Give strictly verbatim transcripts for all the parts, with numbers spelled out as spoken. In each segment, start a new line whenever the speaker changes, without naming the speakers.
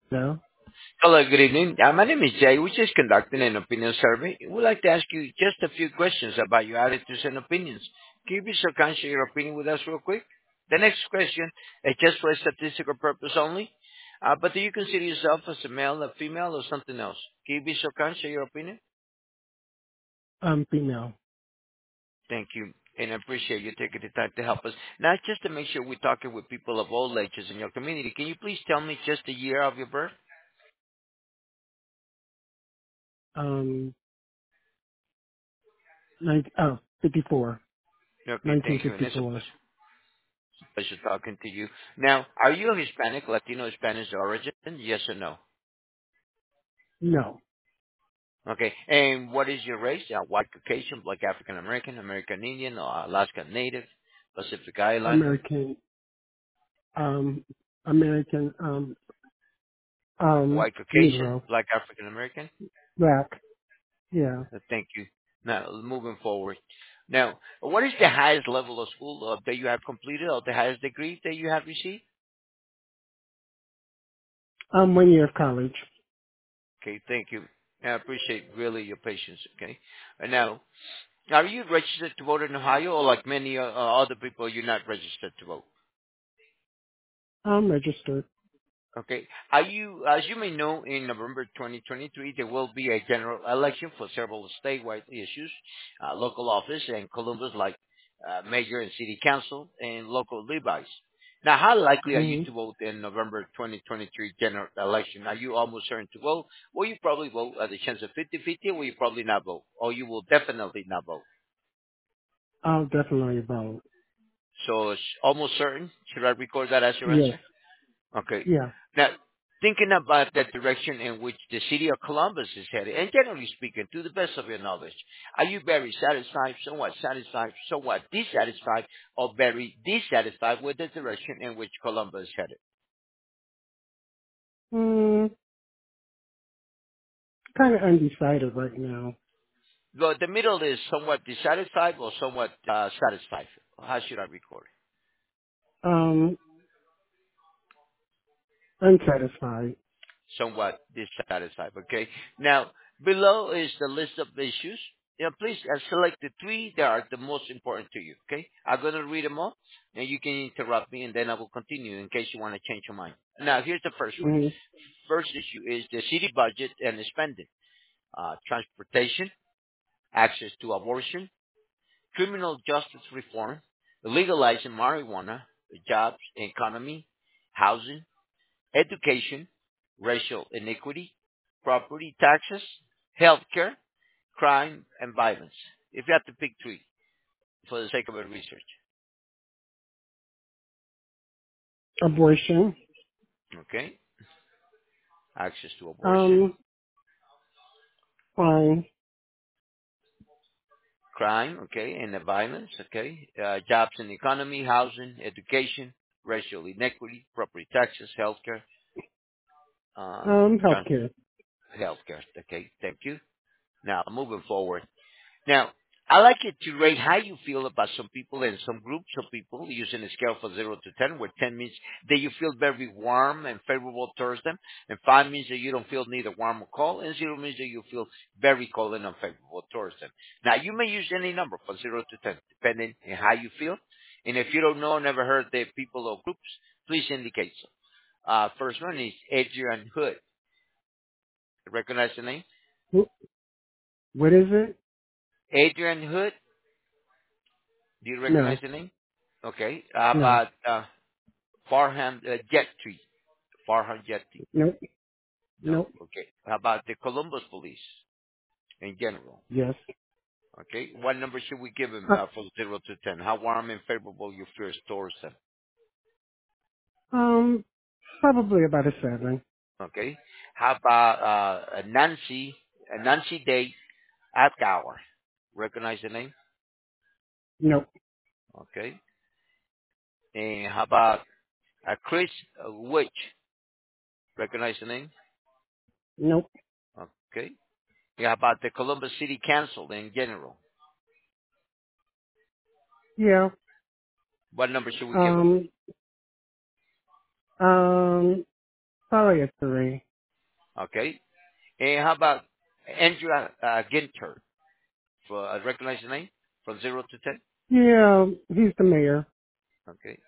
No.
Hello, good evening. Uh, my name is Jay. We're just conducting an opinion survey. We'd like to ask you just a few questions about your attitudes and opinions. Can you be so kind to share your opinion with us real quick? The next question is just for a statistical purpose only. Uh, but do you consider yourself as a male, a female, or something else? Can you be so kind to share your opinion?
I'm female.
Thank you. And I appreciate you taking the time to help us. Now, just to make sure we're talking with people of all ages in your community, can you please tell me just the year of your birth?
Um, nine, oh, fifty-four.
Okay, thank you. And it's a
nineteen fifty-four.
pleasure. Pleasure talking to you. Now, are you of Hispanic, Latino, Spanish origin? Yes or no?
No.
Okay. And what is your race? Uh, white Caucasian, Black African American, American Indian, or Alaska Native, Pacific Islander,
American, um, American, um, um,
white Caucasian,
Negro.
Black African American?
Black. Yeah.
Uh, Thank you. Now, moving forward. Now, what is the highest level of school uh, that you have completed or the highest degree that you have received?
Um, one year of college.
Okay, thank you. I appreciate really your patience, okay? And now, are you registered to vote in Ohio, or like many uh, uh, other people, you're not registered to vote?
I'm registered.
Okay. Are you, as you may know, in November twenty twenty-three, there will be a general election for several statewide issues, uh, local office in Columbus, like uh, mayor and city council, and local Levi's. Now, how likely are you
hmm
to vote in November twenty twenty-three general election? Are you almost certain to vote? Will you probably vote at the chance of fifty-fifty, or will you probably not vote? Or you will definitely not vote?
I'll definitely vote.
So it's almost certain. Should I record that as your
Yes.
answer? Okay.
Yeah.
Now, thinking about that direction in which the city of Columbus is headed, and generally speaking, to the best of your knowledge, are you very satisfied, somewhat satisfied, somewhat dissatisfied, or very dissatisfied with the direction in which Columbus is headed?
Mm, kind of undecided right now.
Well, the middle is somewhat dissatisfied or somewhat uh, satisfied. How should I record it?
Um, unsatisfied.
Somewhat dissatisfied. Okay. Now, below is the list of issues. You know, please uh, select the three that are the most important to you. Okay. I'm going to read them all, and you can interrupt me, and then I will continue in case you want to change your mind. Now, here's the first one.
hmm
First issue is the city budget and the spending, uh, transportation, access to abortion, criminal justice reform, legalizing marijuana, jobs, economy, housing, education, racial inequity, property taxes, healthcare, crime, and violence. If you have to pick three for the sake of our research.
Abortion.
Okay? Access to abortion,
Um, fine.
crime, okay, and the violence, okay? Uh, jobs and economy, housing, education, racial inequity, property taxes, healthcare, uh,
Um,
trans-
healthcare.
healthcare. Okay, thank you. Now, moving forward. Now, I like it to rate how you feel about some people and some groups of people using a scale from zero to ten, where ten means that you feel very warm and favorable towards them, and five means that you don't feel neither warm or cold, and zero means that you feel very cold and unfavorable towards them. Now, you may use any number from zero to ten, depending on how you feel. And if you don't know, never heard the people or groups, please indicate so. Uh, first one is Adrian Hood. Recognize the name?
Wh- What is it?
Adrian Hood. Do you recognize
No.
the name? Okay. How
No.
about uh, Farham uh, Jetty? Farham Jetty?
Nope.
No.
Nope.
Okay. How about the Columbus Police in general?
Yes.
Okay. What number should we give him
Uh,
uh, from zero to ten? How warm and favorable you feel towards them?
um, probably about a seven.
Okay. How about uh, Nancy? Uh, Nancy Day Atgower. Recognize the name?
Nope.
Okay. And how about uh, Chris uh, Witch? Recognize the name?
Nope.
Okay. Yeah, how about the Columbus City Council in general?
Yeah.
What number should we give them?
Um, um, Probably a three.
Okay. And how about Andrew uh, Ginter? For I recognize the name from zero to ten.
Yeah, he's the mayor.
Okay.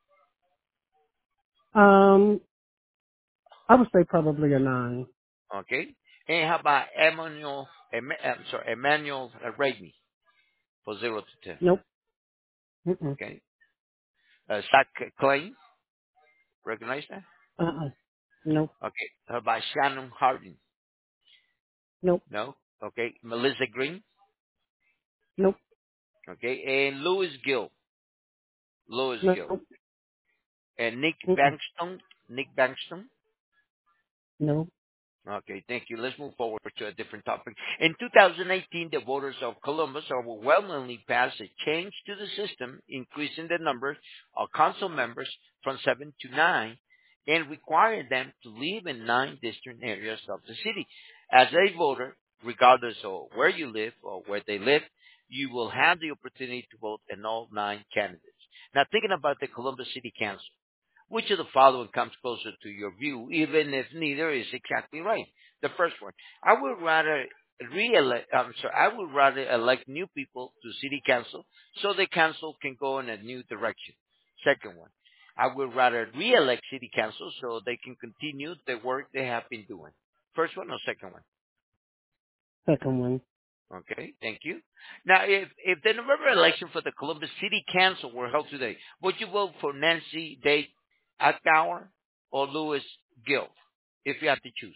Um, I would say probably a nine.
Okay. And how about Emmanuel? Em, I'm sorry, Emmanuel Raimi for zero to ten.
Nope. Mm-mm.
Okay. Uh, Zach Klein, recognize that?
Uh-uh. Nope.
Okay. How about Shannon Harding?
Nope.
No. Okay. Melissa Green.
Nope.
Okay. And Louis Gill. Louis Gill.
Nope.
And Nick
Mm-mm.
Bankston. Nick Bankston.
No.
Okay, thank you. Let's move forward to a different topic. In two thousand eighteen, the voters of Columbus overwhelmingly passed a change to the system, increasing the number of council members from seven to nine and requiring them to live in nine distinct areas of the city. As a voter, regardless of where you live or where they live, you will have the opportunity to vote in all nine candidates. Now, thinking about the Columbus City Council, which of the following comes closer to your view, even if neither is exactly right? The first one, I would rather re-elect, I'm sorry, I would rather elect new people to city council so the council can go in a new direction. Second one, I would rather re-elect city council so they can continue the work they have been doing. First one or second one?
Second one.
Okay, thank you. Now, if if the November election for the Columbus City Council were held today, would you vote for Nancy Day Ackbauer or Louis Gill, if you had to choose?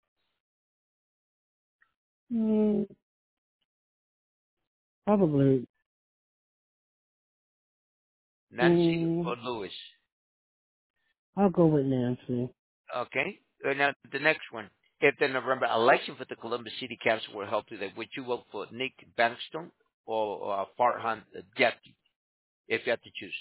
Mm, probably.
Nancy
Mm,
or Louis?
I'll go with Nancy.
Okay. Uh, Now, the next one. If the November election for the Columbus City Council were held today, would you vote for Nick Bankston or, or Farhan Jeffy, if you had to choose?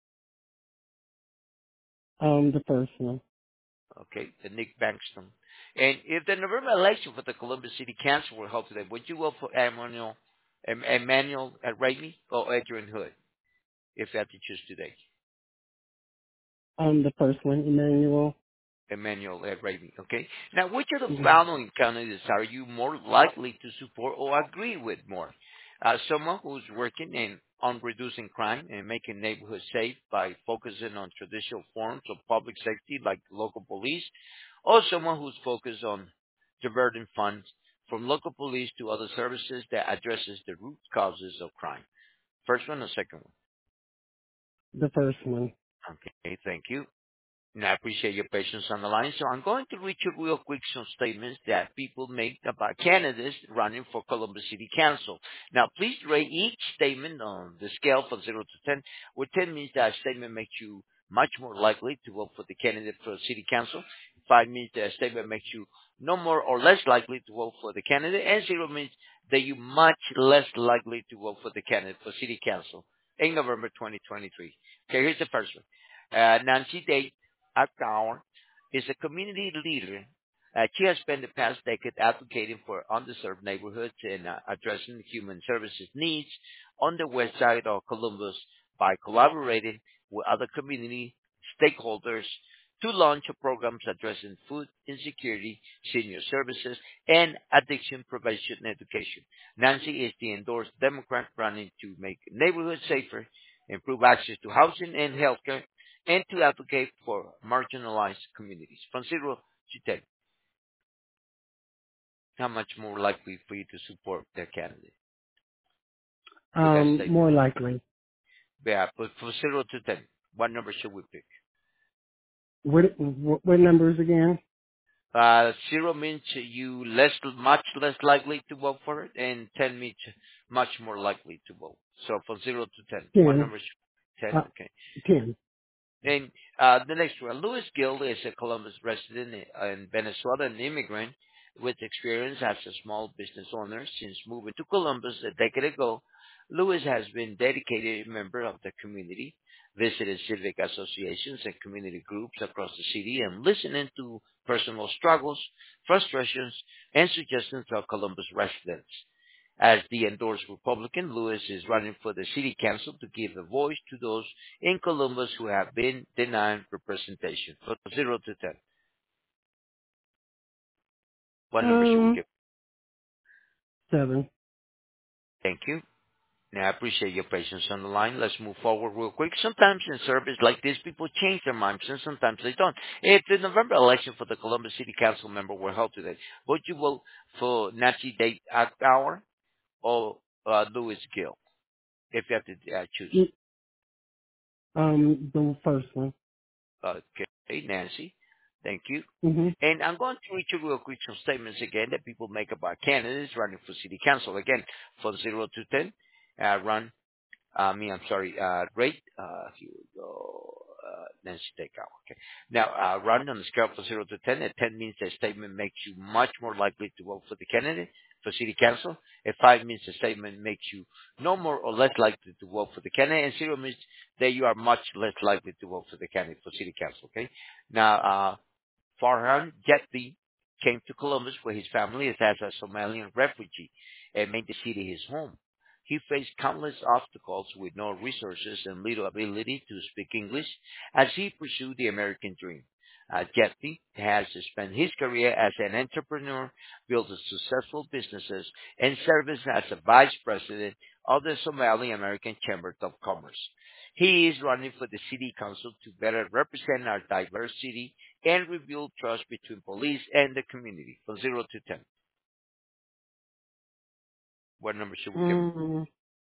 Um, the first one.
Okay, the Nick Bankston. And if the November election for the Columbus City Council were held today, would you vote for Emmanuel, Em- Emmanuel Raimi or Adrian Hood, if you had to choose today?
Um, the first one, Emmanuel.
Emmanuel Raimi, okay? Now, which of the
Mhm.
following candidates are you more likely to support or agree with more? Uh, someone who's working in, on reducing crime and making neighborhoods safe by focusing on traditional forms of public safety like local police, or someone who's focused on diverting funds from local police to other services that addresses the root causes of crime. First one or second
The first one.
one? Okay, thank you. And I appreciate your patience on the line. So I'm going to read you real quick some statements that people make about candidates running for Columbus City Council. Now, please rate each statement on the scale from zero to ten, where ten means that a statement makes you much more likely to vote for the candidate for the City Council. five means that a statement makes you no more or less likely to vote for the candidate. And zero means that you're much less likely to vote for the candidate for City Council in November twenty twenty-three. Okay, here's the first one. Uh, Nancy Day Ackbauer is a community leader. Uh, she has spent the past decade advocating for underserved neighborhoods and uh, addressing human services needs on the west side of Columbus by collaborating with other community stakeholders to launch programs addressing food insecurity, senior services, and addiction prevention and education. Nancy is the endorsed Democrat running to make neighborhoods safer, improve access to housing and healthcare, and to advocate for marginalized communities. From zero to ten, how much more likely for you to support their candidate with that
Um,
statement?
more likely.
Yeah, but from zero to ten, what number should we pick?
What, what, what numbers again?
Uh, zero means you less, much less likely to vote for it, and ten means much more likely to vote. So from zero to ten, what
ten.
number should ten?
Uh,
Okay.
ten.
And uh, the next one, Louis Gill is a Columbus resident and Venezuelan immigrant with experience as a small business owner. Since moving to Columbus a decade ago, Louis has been dedicated member of the community, visited civic associations and community groups across the city, and listening to personal struggles, frustrations, and suggestions of Columbus residents. As the endorsed Republican, Lewis is running for the city council to give a voice to those in Columbus who have been denied representation. From zero to ten. What number should we
Um,
give?
seven.
Thank you. Now, I appreciate your patience on the line. Let's move forward real quick. Sometimes in service like this, people change their minds, and sometimes they don't. If the November election for the Columbus City Council member were held today, would you vote for Nancy Date Hour or uh, Louis Gill, if you have to uh, choose?
Mm, Um, the first one.
Okay, Nancy. Thank you.
Mm-hmm.
And I'm going to read you real quick some statements again that people make about candidates running for city council. Again, from zero to ten, uh, run I mean, I'm sorry, uh, rate, uh, here we go, uh, Nancy Takeout. Okay. Now, uh, run on a scale from zero to ten. At ten means the statement makes you much more likely to vote for the candidate for city council. At five means the statement makes you no more or less likely to vote for the candidate. And zero means that you are much less likely to vote for the candidate for city council. Okay. Now, uh, Farhan Jetty came to Columbus where his family is as a Somalian refugee and made the city his home. He faced countless obstacles with no resources and little ability to speak English as he pursued the American dream. Uh, Jetty has spent his career as an entrepreneur, built successful businesses, and served as a vice president of the Somali American Chamber of Commerce. He is running for the city council to better represent our diverse city and rebuild trust between police and the community from zero to ten. What number should we give him?
Mm,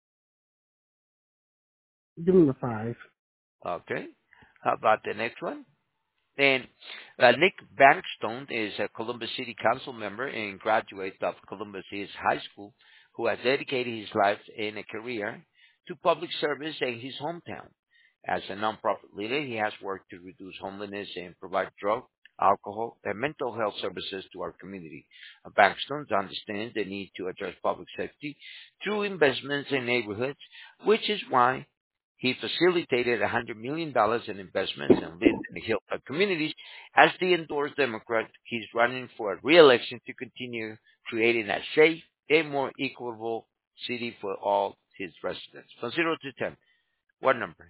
give him a five.
Okay. How about the next one? And uh, Nick Bankstone is a Columbus City Council member and graduate of Columbus East High School who has dedicated his life and a career to public service in his hometown. As a nonprofit leader, he has worked to reduce homelessness and provide drug, alcohol, and mental health services to our community. Uh, Bankstone understands the need to address public safety through investments in neighborhoods, which is why he facilitated one hundred million dollars in investments in Linden and Hilltop communities. As the endorsed Democrat, he's running for a re-election to continue creating a safe and more equitable city for all his residents. From zero to ten, what number?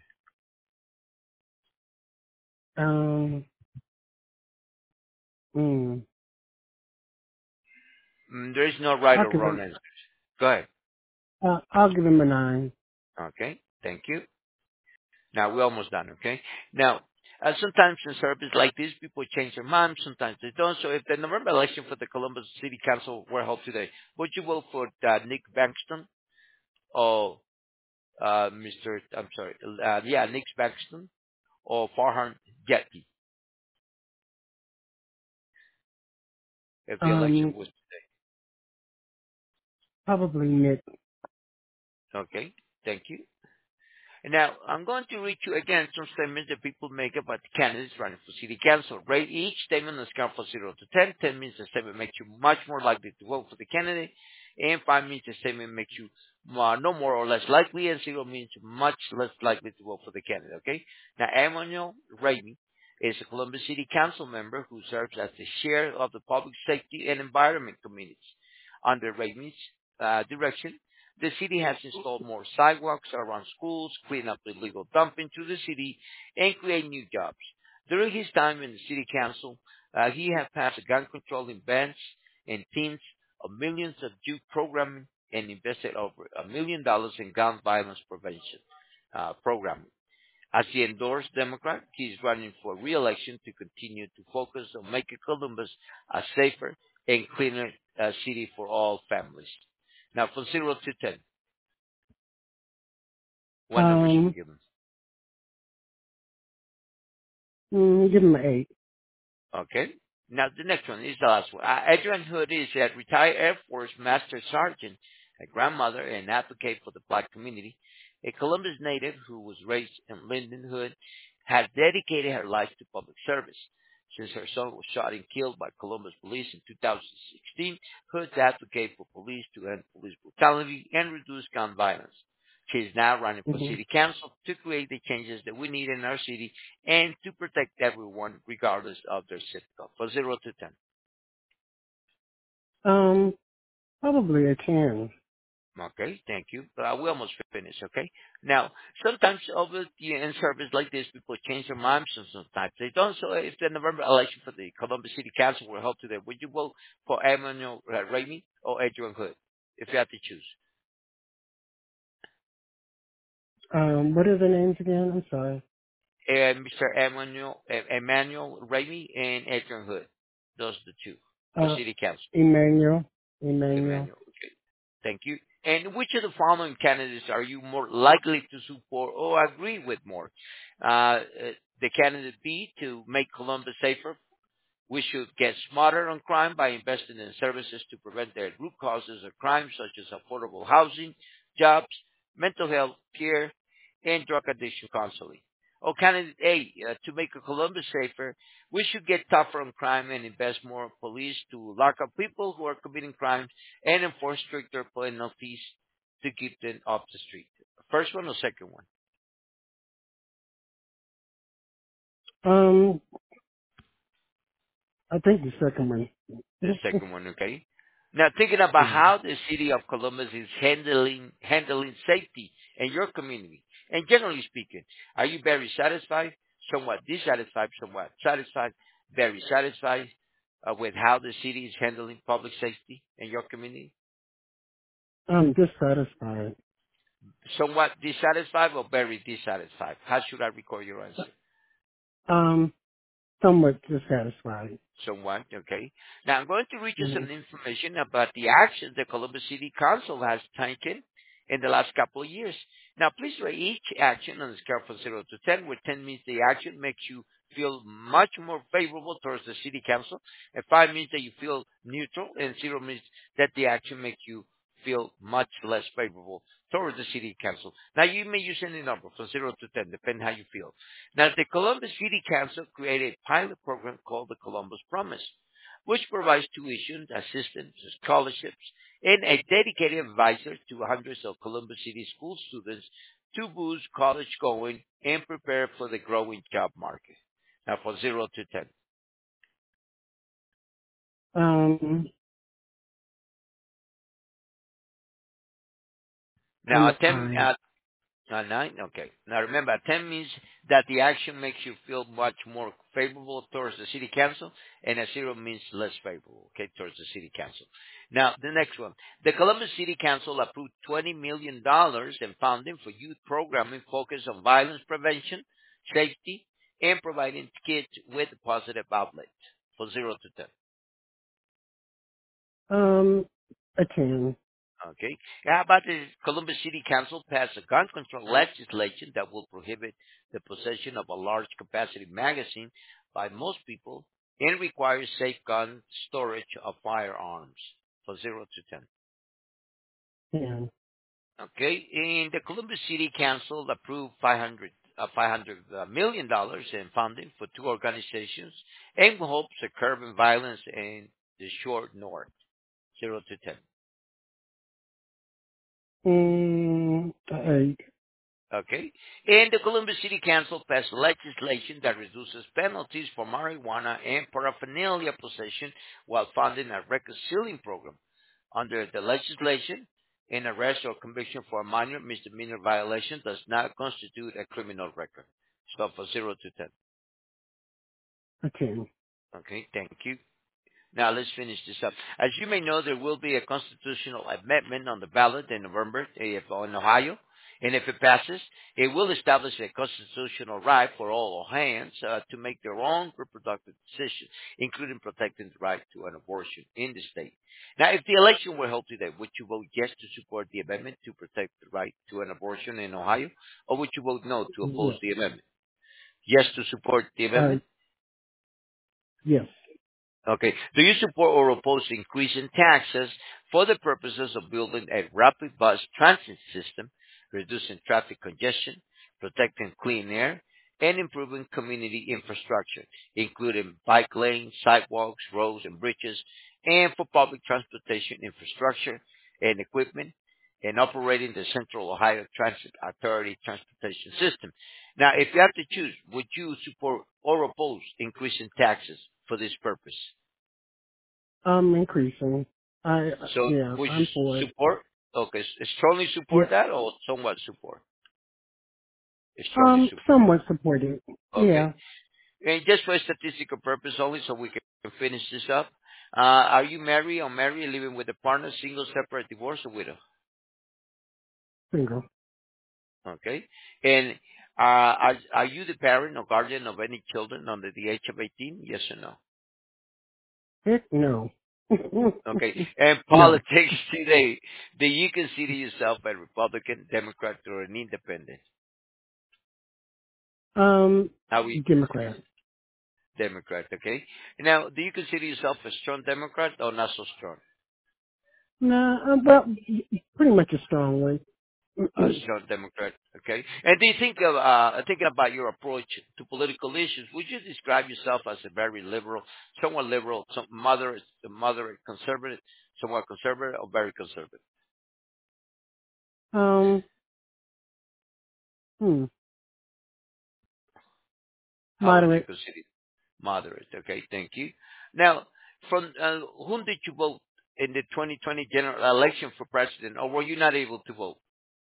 Um, mm,
Mm, there is no right
I'll
or
give
wrong
him,
answer. Go ahead.
uh, I'll give him a nine.
Okay, thank you. Now we're almost done, okay? Now, uh, sometimes in service like this, people change their minds, sometimes they don't. So if the November election for the Columbus City Council were held today, would you vote for uh, Nick Bankston or uh, Mister I'm sorry, uh, yeah, Nick Bankston or Farhan Jetty if the election
Um,
was
probably Nick.
today? Okay, thank you. Now, I'm going to read you again some statements that people make about the candidates running for city council. Rate each statement on a scale from zero to ten. ten means the statement makes you much more likely to vote for the candidate, and five means the statement makes you uh, no more or less likely, and zero means much less likely to vote for the candidate, okay? Now, Emmanuel Raimi is a Columbus City Council member who serves as the chair of the Public Safety and Environment Committees. Under Raimi's uh, direction, the city has installed more sidewalks around schools, cleaned up illegal dumping through the city, and create new jobs. During his time in the city council, uh, he has passed gun controlling bans and teams of millions of youth programming and invested over a million dollars in gun violence prevention uh, programming. As the endorsed Democrat, he is running for re-election to continue to focus on making Columbus a safer and cleaner uh, city for all families. Now, from zero to ten, what number should we
Um,
give him?
mm, give him an eight.
Okay. Now, the next one is the last one. Uh, Adrian Hood is a retired Air Force Master Sergeant, a grandmother, and advocate for the black community. A Columbus native who was raised in Linden Hood, has dedicated her life to public service. Since her son was shot and killed by Columbus police in two thousand sixteen, Hood advocates for police to end police brutality and reduce gun violence. She is now running for
Mm-hmm.
city council to create the changes that we need in our city and to protect everyone regardless of their zip code. From zero to ten.
Um, probably a ten.
Okay, thank you. Uh, we almost finished, okay? Now, sometimes over the in service like this, people change their minds and sometimes they don't. So if the November election for the Columbus City Council were held today, would you vote for Emmanuel uh, Ramey or Adrian Hood, if you had to choose?
Um, what are the names again? I'm sorry.
And Mister Emmanuel, uh, Emmanuel Ramey and Adrian Hood. Those are the two for
Uh,
City Council.
Emmanuel. Emmanuel.
Emmanuel. Okay. Thank you. And which of the following candidates are you more likely to support or agree with more? Uh, uh, the candidate B, to make Columbus safer. We should get smarter on crime by investing in services to prevent the root causes of crime, such as affordable housing, jobs, mental health care, and drug addiction counseling. Or candidate A, uh, to make a Columbus safer, we should get tougher on crime and invest more in police to lock up people who are committing crimes and enforce stricter penalties to keep them off the street. First one or second one?
Um, I think the second one.
The second one, okay? Now, thinking about
Yeah.
how the city of Columbus is handling handling safety in your community, and generally speaking, are you very satisfied, somewhat dissatisfied, somewhat satisfied, very satisfied uh, with how the city is handling public safety in your community?
I'm dissatisfied.
Somewhat dissatisfied or very dissatisfied? How should I record your answer?
Um, somewhat dissatisfied.
Somewhat, okay. Now I'm going to read you
Mm-hmm.
some information about the actions the Columbus City Council has taken in the last couple of years. Now please rate each action on a scale from zero to ten, where ten means the action makes you feel much more favorable towards the City Council, and five means that you feel neutral, and zero means that the action makes you feel much less favorable towards the City Council. Now you may use any number from zero to ten, depending how you feel. Now, the Columbus City Council created a pilot program called the Columbus Promise, which provides tuition, assistance, scholarships, and a dedicated advisor to hundreds of Columbus City school students to boost college going and prepare for the growing job market. Now, from zero to ten.
Um,
Now,
I'm
a
a
ten,
nine.
uh, Uh, nine? Okay. Now remember, ten means that the action makes you feel much more favorable towards the city council, and a zero means less favorable, okay, towards the city council. Now, the next one. The Columbus City Council approved twenty million dollars in funding for youth programming focused on violence prevention, safety, and providing kids with positive outlets for zero to ten.
Um, a ten.
Okay. How about the Columbus City Council passed a gun control legislation that will prohibit the possession of a large capacity magazine by most people and requires safe gun storage of firearms for zero to ten.
Ten.
Okay. And the Columbus City Council approved five hundred uh, five hundred uh, million dollars in funding for two organizations and hopes to curb violence in the short north, zero to ten.
Mm, a eight.
Okay. And the Columbus City Council passed legislation that reduces penalties for marijuana and paraphernalia possession while funding a record sealing program. Under the legislation, an arrest or conviction for a minor misdemeanor violation does not constitute a criminal record. So for zero to ten.
A ten.
Okay, thank you. Now let's finish this up. As you may know, there will be a constitutional amendment on the ballot in November if, in Ohio. And if it passes, it will establish a constitutional right for all Ohioans uh, to make their own reproductive decisions, including protecting the right to an abortion in the state. Now, if the election were held today, would you vote yes to support the amendment to protect the right to an abortion in Ohio? Or would you vote no to oppose
Yes.
the amendment? Yes to support the
Uh,
amendment?
yes.
Okay. Do you support or oppose increasing taxes for the purposes of building a rapid bus transit system, reducing traffic congestion, protecting clean air, and improving community infrastructure, including bike lanes, sidewalks, roads, and bridges, and for public transportation infrastructure and equipment, and operating the Central Ohio Transit Authority transportation system? Now, if you have to choose, would you support or oppose increasing taxes for this purpose?
I'm increasing. I,
So
yeah,
would you
I'm for it.
support? Okay, s- strongly support
Yeah.
that or somewhat support? Strongly
Um,
support.
somewhat supporting.
Okay.
Yeah,
And just for statistical purpose only, so we can finish this up. Uh, are you married or married, living with a partner, single, separate, divorced, or widow?
single.
Okay. And uh, are are you the parent or guardian of any children under the age of eighteen? Yes or no?
Heck no.
Okay. And
No.
politics today, do you consider yourself a Republican, Democrat, or an independent?
Um,
How we
Democrat.
Democrat, okay? Now, do you consider yourself a strong Democrat or not so strong?
Nah, uh, well, pretty much a strong one.
A strong Democrat, okay? And do you think of uh thinking about your approach to political issues, would you describe yourself as a very liberal, somewhat liberal, some moderate, moderate conservative, somewhat conservative, or very conservative?
um, hmm,
How would you
moderate.
consider it? Moderate? Okay, thank you. Now, from uh, whom did you vote in the twenty twenty general election for president, or were you not able to vote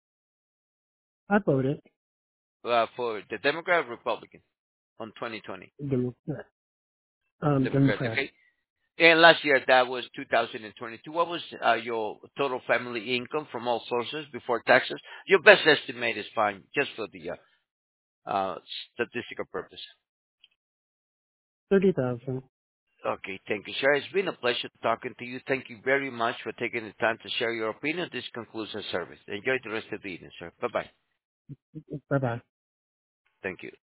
I voted
uh, for the Democrat or Republican on twenty twenty?
Democrat. Um,
Democrat,
Democrat.
okay. And last year, that was two thousand twenty-two. What was uh, your total family income from all sources before taxes? Your best estimate is fine, just for the uh, uh, statistical purpose.
Thirty thousand.
Okay, thank you, sir. It's been a pleasure talking to you. Thank you very much for taking the time to share your opinion. This concludes our service. Enjoy the rest of the evening, sir. Bye-bye.
Bye bye.
Thank you.